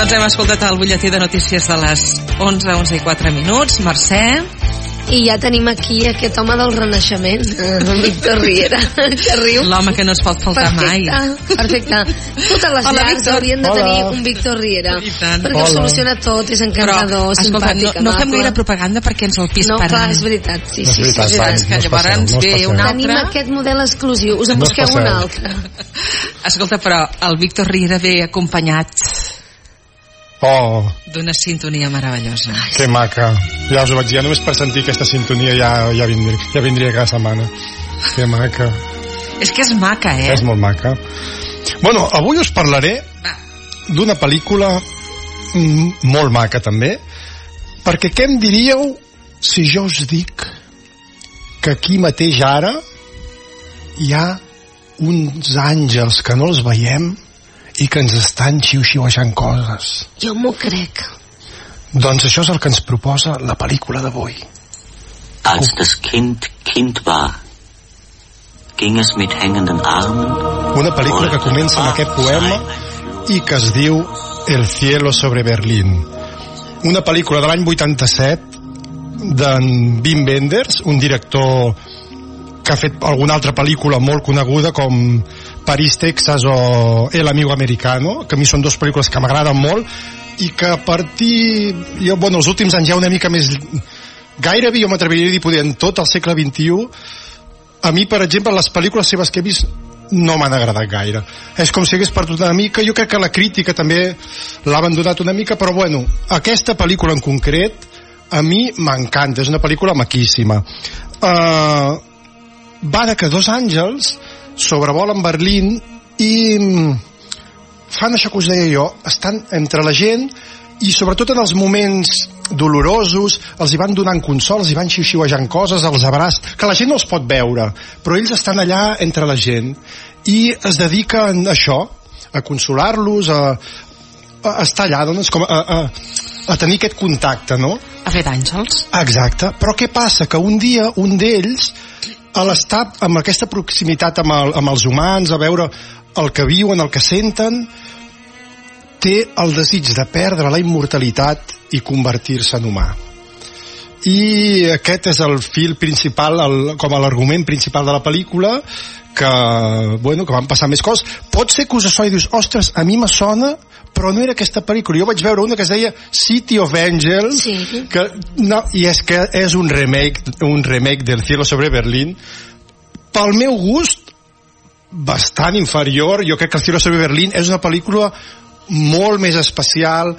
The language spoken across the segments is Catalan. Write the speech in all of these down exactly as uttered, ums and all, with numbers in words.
Doncs hem escoltat el butlletí de notícies de les onze, onze i quatre minuts. Mercè. I ja tenim aquí aquest home del Renaixement, el Víctor Riera, que riu. L'home que no es pot faltar perfecte, mai. Perfecte. Totes les Hola, llars Víctor. haurien de Hola. tenir un Víctor Riera. I tant. Perquè ho Hola. soluciona tot, és encantador, Però, escolta, simpàtic, no, no fem amable. gaire propaganda perquè ens el No, pisparan. clar, és veritat. Sí, No és sí, sí, veritat, és veritat. Sani. És que No es llavors passeu, no es ve passeu. un Tenim altre. aquest model exclusiu, us en No us busqueu un passeu. altre. Escolta, però el Víctor Riera ve acompanyat Oh, d'una sintonia meravellosa. que maca. Ja us ho vaig dir, ja només per sentir aquesta sintonia ja, ja, vindria, ja vindria cada setmana. Que maca. És que és maca, eh? És molt maca. Bueno, avui us parlaré Va. d'una pel·lícula mm, molt maca també, perquè què em diríeu si jo us dic que aquí mateix ara hi ha uns àngels que no els veiem i que ens estan xiu-xiuejant coses? Jo m'ho crec. Doncs això és el que ens proposa la pel·lícula d'avui. Als das Kind Kind war, ging es mit hängenden Armen. Una pel·lícula que comença amb aquest poema i que es diu El cielo sobre Berlín. Una pel·lícula de l'any vuitanta-set d'en Wim Wenders, un director que ha fet alguna altra pel·lícula molt coneguda com París, Texas o El amigo americano, que a mi són dues pel·lícules que m'agraden molt i que a partir... Jo, bueno, els últims anys ja una mica més... Gairebé jo m'atreviria a dir, poder, en tot el segle vint-i-u, a mi, per exemple, les pel·lícules seves que he vist no m'han agradat gaire. És com si hagués perdut una mica. Jo crec que la crítica també l'ha abandonat una mica, però bueno, aquesta pel·lícula en concret a mi m'encanta, és una pel·lícula maquíssima. Uh, va de que dos àngels sobrevolen Berlín i fan això que us deia jo, estan entre la gent i sobretot en els moments dolorosos els hi van donant consol, els hi van xiu-xiuejant coses, els abraç, que la gent no els pot veure, però ells estan allà entre la gent i es dediquen a això, a consolar-los, a, a estar allà, doncs, com a, a, a tenir aquest contacte, no? Ha fet àngels. Exacte, però què passa? Que un dia un d'ells, a l'estar amb aquesta proximitat amb, el, amb els humans, a veure el que viuen, el que senten, té el desig de perdre la immortalitat i convertir-se en humà. I aquest és el fil principal, el, com a l'argument principal de la pel·lícula, que, bueno, que van passar més coses. Pot ser que us soni i dius, ostres, a mi me sona, però no era aquesta pel·lícula. Jo vaig veure una que es deia City of Angels, Sí. que, no, i és que és un remake, un remake del Cielo sobre Berlín. Pel meu gust, bastant inferior. Jo crec que el Cielo sobre Berlín és una pel·lícula molt més especial.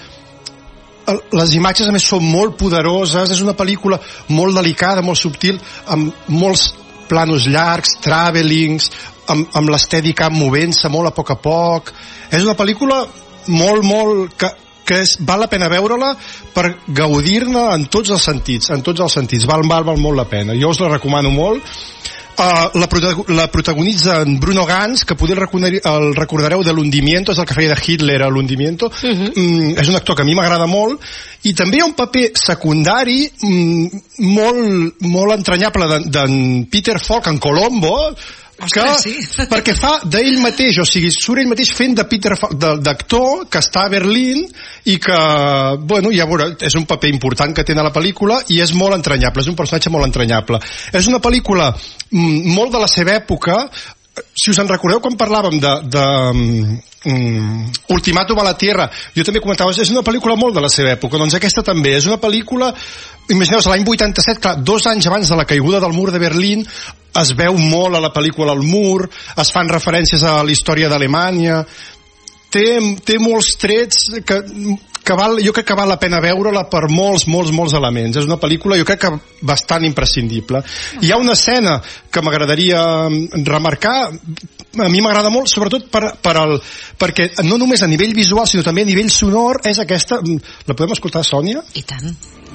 Les imatges a més són molt poderoses, és una pel·lícula molt delicada, molt subtil, amb molts planos llargs, travelings, amb, amb l'estètica movent-se molt a poc a poc. És una pel·lícula molt, molt... que, que és, val la pena veure-la per gaudir-ne en tots els sentits, en tots els sentits. Val, val, val molt la pena. Jo us la recomano molt. Uh, la, prota la protagonitza en Bruno Ganz, que poder el, el recordareu de l'Hundimiento, és el que feia de Hitler a l'Hundimiento. Uh -huh. mm, és un actor que a mi m'agrada molt, i també hi ha un paper secundari mm, molt, molt entranyable d'en Peter Falk, en Colombo, que, Ostres, sí. perquè fa d'ell mateix, o sigui, surt ell mateix fent de Peter Falk, d'actor que està a Berlín i que, bueno, ja veurà, és un paper important que té a la pel·lícula i és molt entranyable, és un personatge molt entranyable. És una pel·lícula mm, molt de la seva època. Si us en recordeu quan parlàvem de, de um, Ultimàtum a la Tierra, jo també comentava, és una pel·lícula molt de la seva època, doncs aquesta també és una pel·lícula, imagineu-vos, l'any vuitanta-set, clar, dos anys abans de la caiguda del mur de Berlín, es veu molt a la pel·lícula el mur, es fan referències a la història d'Alemanya, té, té molts trets que, que val, jo crec que val la pena veure-la per molts, molts, molts elements. És una pel·lícula, jo crec que bastant imprescindible. Hi ha una escena que m'agradaria remarcar, a mi m'agrada molt, sobretot per, per el, perquè no només a nivell visual, sinó també a nivell sonor, és aquesta... La podem escoltar, Sònia? I tant.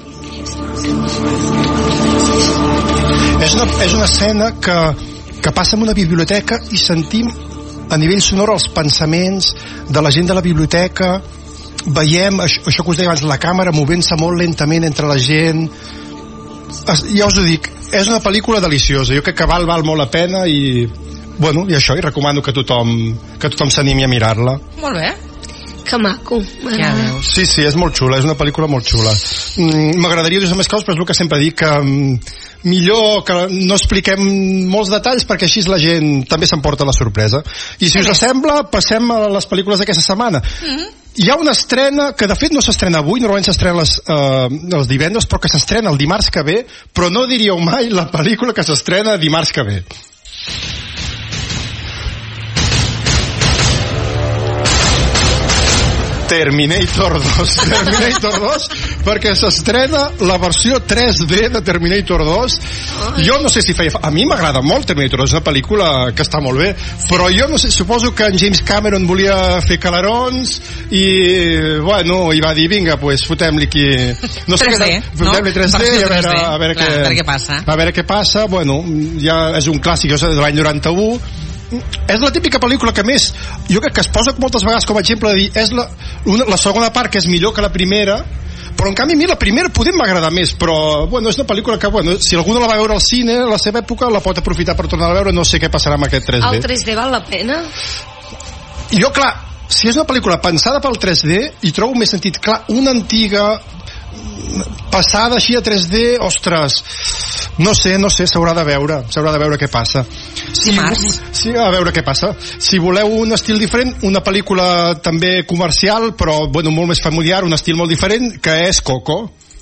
És una, és una escena que, que passa en una biblioteca i sentim a nivell sonor els pensaments de la gent de la biblioteca, veiem això, això que us deia abans, la càmera movent-se molt lentament entre la gent. Es, ja us ho dic, és una pel·lícula deliciosa, jo crec que val, val molt la pena i, bueno, i això, i recomano que tothom que tothom s'animi a mirar-la. Molt bé. Que maco. Ja veus. Sí, sí, és molt xula, és una pel·lícula molt xula. Mm, M'agradaria dir més coses, però és el que sempre dic, que mm, millor que no expliquem molts detalls perquè així la gent també s'emporta la sorpresa. I si us sembla, passem a les pel·lícules d'aquesta setmana. Mm-hmm. Hi ha una estrena que de fet no s'estrena avui, normalment s'estrena les, eh, els divendres, però que s'estrena el dimarts que ve, però no diríeu mai la pel·lícula que s'estrena dimarts que ve. Terminator dos. Terminator dos, perquè s'estrena la versió tres D de Terminator dos. Jo no sé si feia... A mi m'agrada molt Terminator dos, és una pel·lícula que està molt bé, però jo no sé, suposo que en James Cameron volia fer calarons i, bueno, i va dir, vinga, pues fotem-li aquí... No sé, tres D, no? Fotem-li tres D i a veure, a veure, Clar, què, a veure què passa. A veure què passa. Bueno, ja és un clàssic, jo sé, de l'any noranta-u. És la típica pel·lícula que més jo crec que es posa moltes vegades com a exemple de dir és la, una, la segona part que és millor que la primera, però en canvi a mi la primera poder m'agrada més, però bueno, és una pel·lícula que bueno, si algú no la va veure al cine a la seva època la pot aprofitar per tornar a veure. No sé què passarà amb aquest tres D. El tres D val la pena? Jo, clar, si és una pel·lícula pensada pel tres D hi trobo més sentit. Clar, una antiga passada així a tres D, ostres, no sé, no sé, s'haurà de veure, s'haurà de veure què passa. Si, sí, a veure què passa. Si voleu un estil diferent, una pel·lícula també comercial, però bueno, molt més familiar, un estil molt diferent, que és Coco.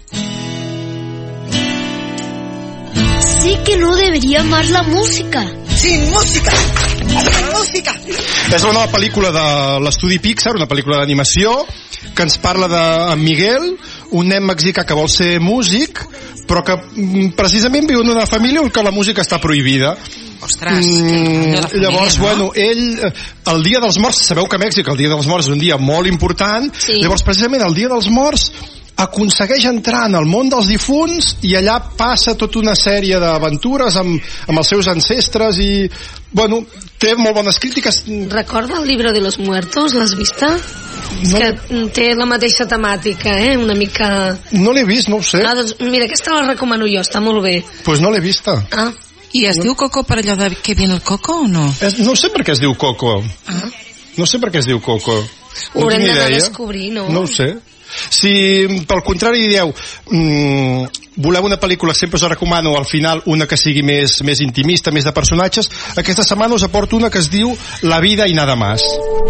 Sé que no debería más la música. Sin música! Sin música! És la nova pel·lícula de l'estudi Pixar, una pel·lícula d'animació que ens parla de Miguel, un nen mexicà que vol ser músic, però que precisament viu en una família on que la música està prohibida. Ostres, mm, família, llavors, no? bueno, ell el dia dels morts, sabeu que a Mèxic el dia dels morts és un dia molt important, sí. Llavors precisament el dia dels morts aconsegueix entrar en el món dels difunts i allà passa tota una sèrie d'aventures amb, amb els seus ancestres i, bueno, té molt bones crítiques. Recorda el Libro de los Muertos? L'has vista? No. Que té la mateixa temàtica, eh? Una mica... No l'he vist, no ho sé. Ah, doncs mira, aquesta la recomano jo, està molt bé. Doncs pues no l'he vista. Ah. I es no. diu Coco per allò de que viene el Coco o no? Es, no sé per què es diu Coco. Ah. No sé per què es diu Coco. Ho haurem d'anar a descobrir, no? No ho sé. Si pel contrari dieu mmm, voleu una pel·lícula, sempre us recomano al final una que sigui més, més intimista, més de personatges. Aquesta setmana us aporto una que es diu La vida y nada más.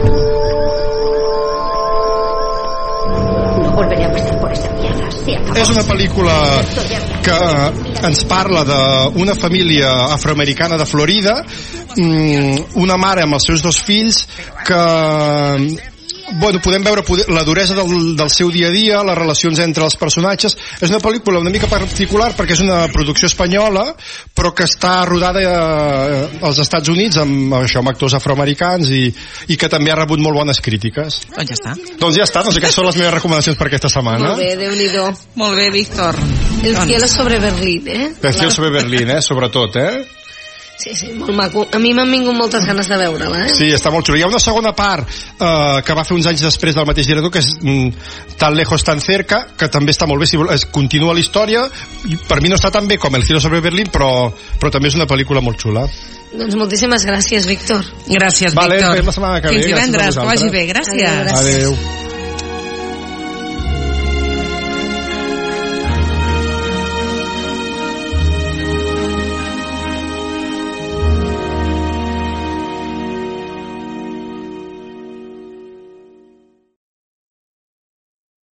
No volveré a pasar por esa mierda. És una pel·lícula que ens parla d'una família afroamericana de Florida, una mare amb els seus dos fills que... Bueno, podem veure la duresa del, del seu dia a dia, les relacions entre els personatges. És una pel·lícula una mica particular perquè és una producció espanyola, però que està rodada a, als Estats Units amb, això, amb actors afroamericans i, i que també ha rebut molt bones crítiques. Doncs ja està. Doncs ja està, doncs aquestes són les meves recomanacions per aquesta setmana. Molt bé, Déu-n'hi-do. Molt bé, Víctor. El cielo sobre Berlín, eh? El cielo sobre Berlín, eh? Sobretot, eh? Sí, sí, molt maco. A mi m'han vingut moltes ganes de veure-la, eh? Sí, està molt xulo. Hi ha una segona part eh, que va fer uns anys després del mateix director, que és mm, Tan lejos, tan cerca, que també està molt bé. Si vol, es continua la història. Per mi no està tan bé com El cielo sobre Berlín, però, però també és una pel·lícula molt xula. Doncs moltíssimes gràcies, Víctor. Gràcies, vale, Víctor. Fins la setmana que ve. Fins divendres, que vagi bé. Gràcies. Adéu.